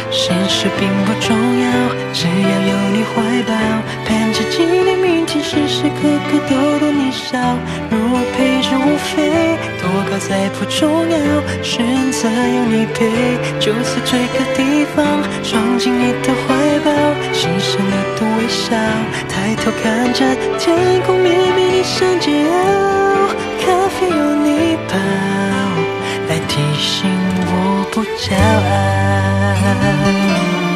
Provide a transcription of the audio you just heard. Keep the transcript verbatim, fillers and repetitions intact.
现实并不重要，只要有你怀抱，盼着纪念明天，时时刻刻都逗你笑。若配置无非，多高再不重要，选择有你陪，就此这个地方，闯进你的怀抱，欣赏你的微笑，抬头看着天空，绵绵你闪着